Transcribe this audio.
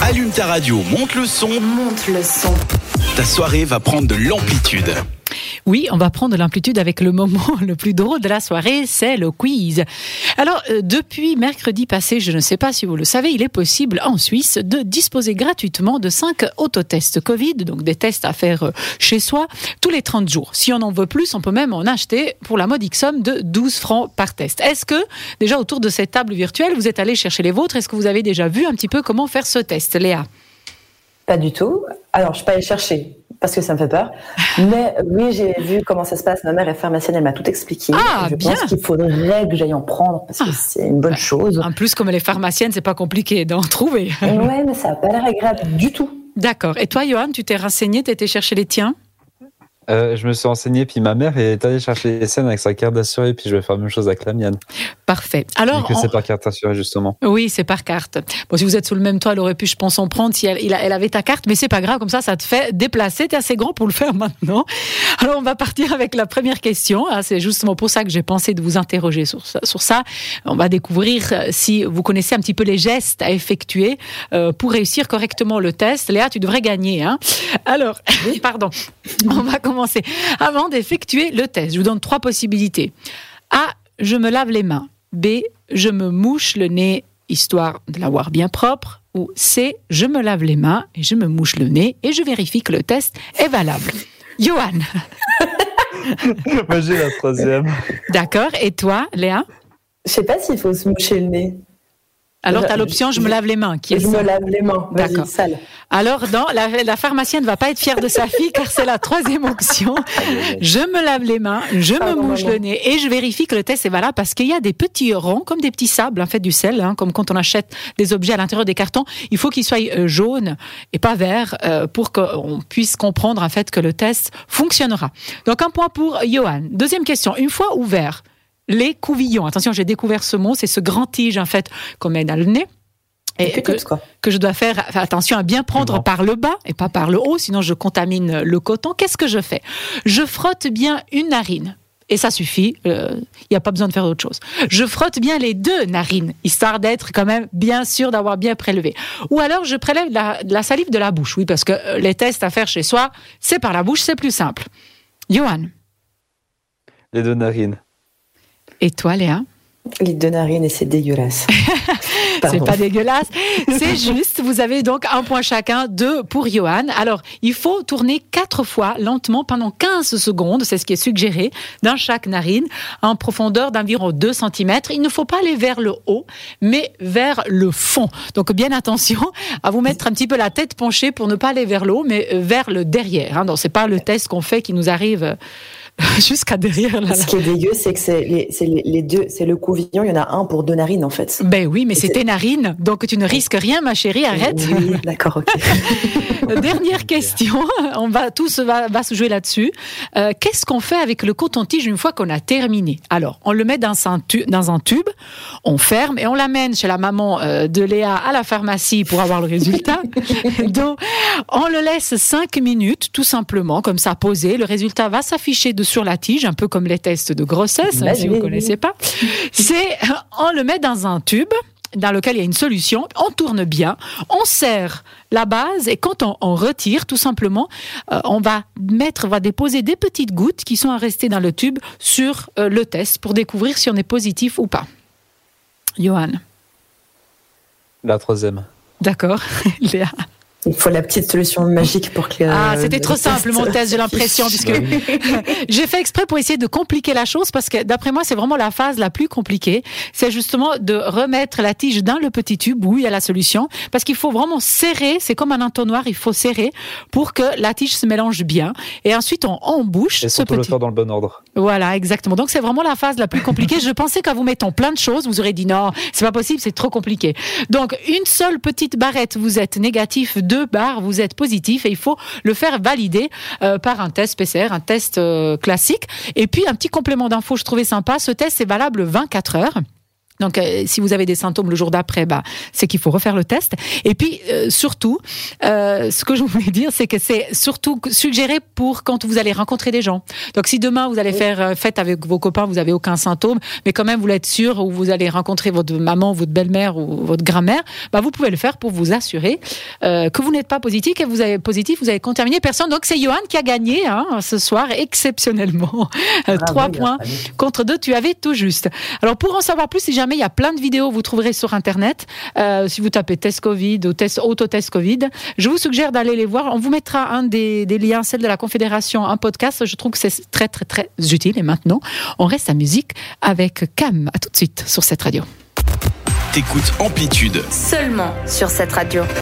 Allume ta radio, monte le son. Monte le son. Ta soirée va prendre de l'amplitude. Oui, on va prendre de l'amplitude avec le moment le plus drôle de la soirée, c'est le quiz. Alors, depuis mercredi passé, je ne sais pas si vous le savez, il est possible en Suisse de disposer gratuitement de 5 autotests Covid, donc des tests à faire chez soi, tous les 30 jours. Si on en veut plus, on peut même en acheter pour la modique somme de 12 francs par test. Est-ce que, déjà autour de cette table virtuelle, vous êtes allé chercher les vôtres? Est-ce que vous avez déjà vu un petit peu comment faire ce test, Léa? Pas du tout. Alors, je ne suis pas allée chercher parce que ça me fait peur. Mais oui, j'ai vu comment ça se passe. Ma mère est pharmacienne, elle m'a tout expliqué. Ah, je bien. pense qu'il faudrait que j'aille en prendre parce que c'est une bonne chose. En plus, comme elle est pharmacienne, c'est pas compliqué d'en trouver. Ouais, mais ça n'a pas l'air agréable du tout. D'accord. Et toi, Johan, tu t'es renseigné, tu étais chercher les tiens? Je me suis renseigné, puis ma mère est allée chercher les scènes avec sa carte d'assuré, puis je vais faire la même chose avec la mienne. Parfait. Alors, Vu que c'est par carte assurée, justement. Oui, c'est par carte. Bon, si vous êtes sous le même toit, elle aurait pu, je pense, en prendre si elle avait ta carte, mais c'est pas grave, comme ça te fait déplacer. T'es assez grand pour le faire maintenant. Alors, on va partir avec la première question. C'est justement pour ça que j'ai pensé de vous interroger sur ça. On va découvrir si vous connaissez un petit peu les gestes à effectuer pour réussir correctement le test. Léa, tu devrais gagner, hein. Alors, pardon. On va commencer. Avant d'effectuer le test, je vous donne 3 possibilités. A, je me lave les mains. B, je me mouche le nez, histoire de l'avoir bien propre. Ou C, je me lave les mains et je me mouche le nez et je vérifie que le test est valable. Johan. Moi, j'ai la 3e. D'accord. Et toi, Léa? Je sais pas s'il faut se moucher le nez. Alors, tu as l'option « je me lave les mains » qui est Je me lave les mains. Vas-y, D'accord. sale. Alors, non, la pharmacienne ne va pas être fière de sa fille car c'est la 3e option. Je me lave les mains, je me mouche le nez et je vérifie que le test est valable parce qu'il y a des petits ronds, comme des petits sables, en fait, du sel, hein, comme quand on achète des objets à l'intérieur des cartons. Il faut qu'ils soient jaunes et pas verts pour qu'on puisse comprendre, en fait, que le test fonctionnera. Donc, un point pour Johan. 2e question. Une fois ouvert, les couvillons. Attention, j'ai découvert ce mot, c'est ce grand tige, en fait, qu'on met dans le nez. Et que je dois faire attention à bien prendre par le bas et pas par le haut, sinon je contamine le coton. Qu'est-ce que je fais? Je frotte bien une narine. Et ça suffit, il n'y a pas besoin de faire autre chose. Je frotte bien les 2 narines, histoire d'être quand même bien sûr d'avoir bien prélevé. Ou alors je prélève la salive de la bouche, oui, parce que les tests à faire chez soi, c'est par la bouche, c'est plus simple. Johan? Les 2 narines. Et toi, Léa? Les 2 narines et c'est dégueulasse. C'est pas dégueulasse, c'est juste. Vous avez donc 1 point chacun, 2 pour Johan. Alors, il faut tourner 4 fois lentement pendant 15 secondes, c'est ce qui est suggéré, dans chaque narine, en profondeur d'environ 2 cm. Il ne faut pas aller vers le haut, mais vers le fond. Donc, bien attention à vous mettre un petit peu la tête penchée pour ne pas aller vers le haut, mais vers le derrière. Hein. Donc, c'est pas le test qu'on fait qui nous arrive jusqu'à derrière. Là. Ce qui est dégueu, c'est que c'est les 2, c'est le couvillon, il y en a un pour 2 narines en fait. Ben oui, mais c'est tes narines, donc tu ne risques rien, ma chérie, arrête. Oui, d'accord, ok. Dernière question, tout va se jouer là-dessus. Qu'est-ce qu'on fait avec le coton-tige une fois qu'on a terminé? Alors, on le met dans un tube, on ferme et on l'amène chez la maman de Léa à la pharmacie pour avoir le résultat. Donc, on le laisse 5 minutes, tout simplement, comme ça, posé. Le résultat va s'afficher sur la tige, un peu comme les tests de grossesse, si vous ne connaissez pas. On le met dans un tube dans lequel il y a une solution, on tourne bien, on serre la base et quand on retire, tout simplement, on va déposer des petites gouttes qui sont à rester dans le tube sur le test pour découvrir si on est positif ou pas. Johan? La 3e. D'accord. Léa? Il faut la petite solution magique pour que... c'était trop simple mon test, j'ai l'impression, puisque j'ai fait exprès pour essayer de compliquer la chose, parce que d'après moi, c'est vraiment la phase la plus compliquée. C'est justement de remettre la tige dans le petit tube où il y a la solution, parce qu'il faut vraiment serrer, c'est comme un entonnoir, il faut serrer pour que la tige se mélange bien. Et ensuite, on embouche et ce petit... le faire dans le bon ordre. Voilà, exactement. Donc, c'est vraiment la phase la plus compliquée. Je pensais qu'en vous mettant plein de choses, vous aurez dit non, c'est pas possible, c'est trop compliqué. Donc, une seule petite barrette, vous êtes négatif, 2 barres, vous êtes positif et il faut le faire valider par un test PCR, un test classique. Et puis, un petit complément d'info, je trouvais sympa, ce test est valable 24 heures. Donc, si vous avez des symptômes le jour d'après, c'est qu'il faut refaire le test. Et puis, surtout, ce que je voulais dire, c'est que c'est surtout suggéré pour quand vous allez rencontrer des gens. Donc, si demain, vous allez faire fête avec vos copains, vous n'avez aucun symptôme, mais quand même, vous l'êtes sûr, ou vous allez rencontrer votre maman, votre belle-mère ou votre grand-mère, vous pouvez le faire pour vous assurer que vous n'êtes pas positif, et vous avez contaminé personne. Donc, c'est Johan qui a gagné ce soir, exceptionnellement. 3 points contre 2, tu avais tout juste. Alors, pour en savoir plus, si jamais il y a plein de vidéos, vous trouverez sur Internet. Si vous tapez test Covid ou autotest Covid, je vous suggère d'aller les voir. On vous mettra un des liens, celle de la Confédération, un podcast. Je trouve que c'est très, très, très utile. Et maintenant, on reste à musique avec Cam. À tout de suite sur cette radio. T'écoutes Amplitude. Seulement sur cette radio.